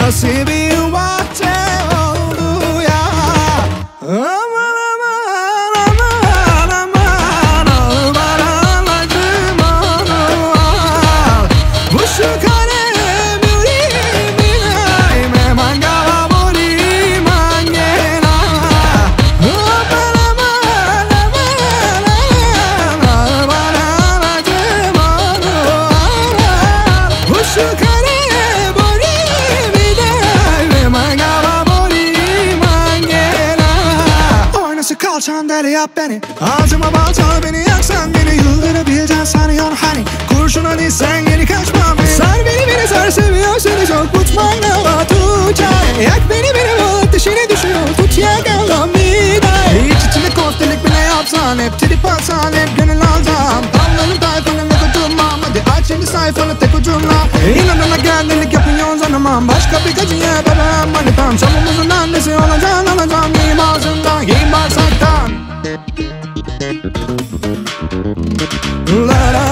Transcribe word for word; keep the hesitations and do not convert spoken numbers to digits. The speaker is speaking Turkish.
Nasibim bahçe oldu ya. Aman aman aman aman, al bana acım onu al. Bu şu kalem yüreğime me mangala bori mangena. Aman aman aman aman, al bana acım onu al. Bu şu kalem bori me mangala bori mangena. Oynası kalçan deli yap beni, ağzıma balta beni yaksan, beni yıldırabileceksin sanıyorsun hani. Kurşuna dizsen geri kaçmam. Sar beni beni sar, seviyor seni çok, put mangala tucay. Yak beni beni bul, ateşine düşüyor, tut yak Allah'ım bir day. Hiç içinde kostelik bile yapsan, hep trip atsan, hep gönül alacağım. Tavlanın tayfanın ne kurtulmam, hadi aç şimdi sayfanı tek ucumla. İnanana geldilik yapıyorsun zanımam, başka bir gacıya babam manitam. Çamumuzun annesi olacaksın, alacağım giyim ağzından, giyim bağırsaktan. La la